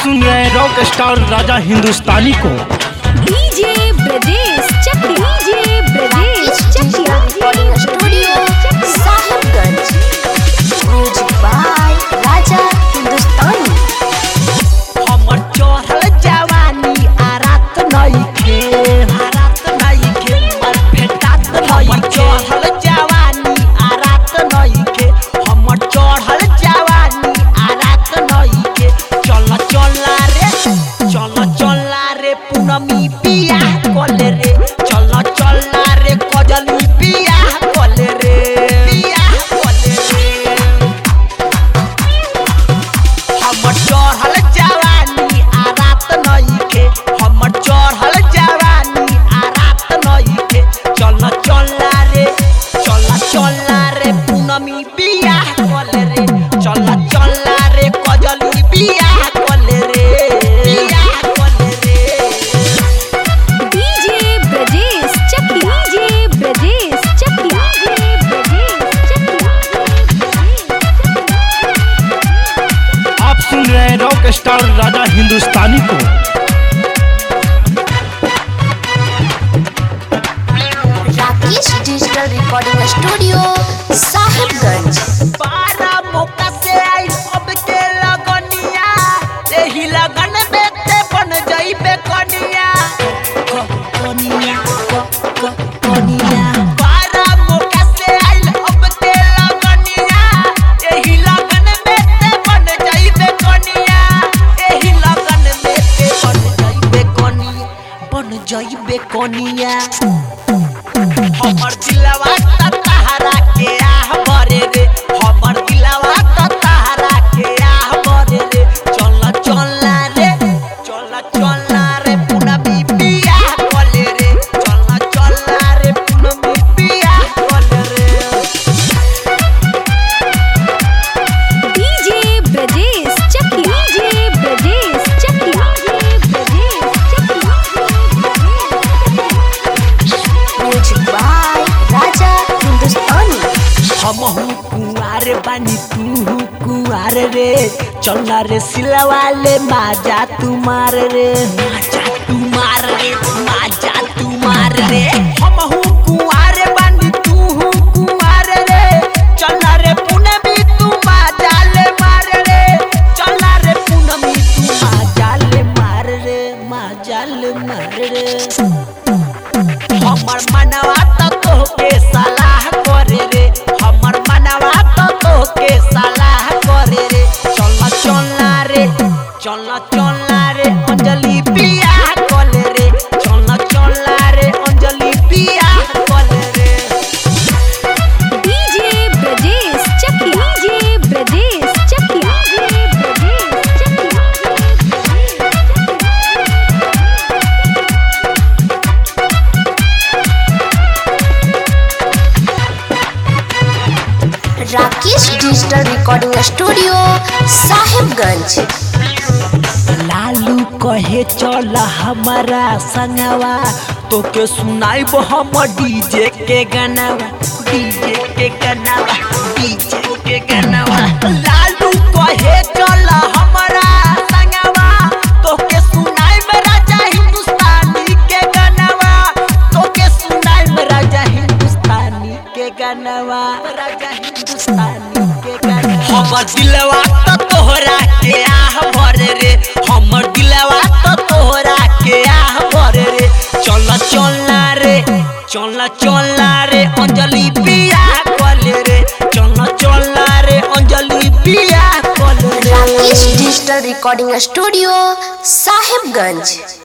सुन रहे हैं रॉक स्टार राजा हिंदुस्तानी को। DJ Brajesh Chakiya, DJ Brajesh Chakiya, studio Sahibganj. Music by Raja Hindustani. हमर चढ़ल जवानी आरात नइखे, पर भेटात हमर चढ़ल जवानी आरात नइखे, हमर चढ़ल जवानी आरात नइखे। चल चल रे पूनमी बियाह कले रे, चल रे कजली बियाह कले रे, बियाह कले रे। हमर चढ़ल जवानी आरात नइखे, हमर चढ़ल जवानी आरात नइखे। चल रे पूनमी बियाह कले रे, चल रे कजली बियाह कले रे, बियाह कले रे। DJ Brajesh Chakiya, DJ Brajesh Chakiya, DJ Brajesh Chakiya. आप सुन रहे हैं रॉक स्टार राजा हिंदुस्तानी को। Rakesh digital recording studio Sahibganj. बारा मौका से आई अब के लगनिया, एही लगन में ते बन जाइबे कनिया, कनिया। बारा मौका से आई अब के लगनिया, एही लगन में ते बन जाइबे कनिया, एही लगन में ते बन जाइबे कनिया। हमर दिलवा त तहरा के आह भरे रे, हमर दिलवा त तहरा के आह भरे रे। चल रे पूनमी बियाह कले रे, चल रे पूनमी बियाह कले रे। DJ Brajesh Chakiya, DJ Brajesh Chakiya, DJ Brajesh Chakiya. Music by Raja Hindustani. हमहू कुंवार बानी तू कुंवार रे, चल रे सिलवाले माजा तुम्हार रे, माजा तुम्हार रे, माजा तुम्हार रे। हमहू कुंवार बानी तू कुंवार रे, चल रे पूनमी तू माजा ले मार रे, चल रे पूनमी तू माजा ले मार रे, माजा ले मार रे। हमर मनवा त तोहके सलाह करे रे, हमर मनवा त तोहके सलाह करे रे। चल रे अंजलि बियाह कले रे, चल रे अंजलि बियाह कले रे। DJ Brajesh Chakiya, DJ Brajesh Chakiya, DJ Brajesh Chakiya. Rakesh digital recording studio Sahibganj. Lalu कहे चल हमारा संगवा, तोके सुनाइब हम डीजे के गानावा, डीजे के गानावा, डीजे के गानावा। लालू कहे चल हमारा संगवा, तोके सुनाइब राजा हिंदुस्तानी के गानावा, तोके सुनाइब राजा हिंदुस्तानी के गानावा, राजा हिंदुस्तानी के गानावा। हमर दिलवा त तोहरा के आह भरे रे, हमर दिलवा त तोहरा के आह भरे रे। चल रे अंजलि बियाह कले रे, चल रे अंजलि बियाह कले रे। Rakesh digital recording studio Sahibganj.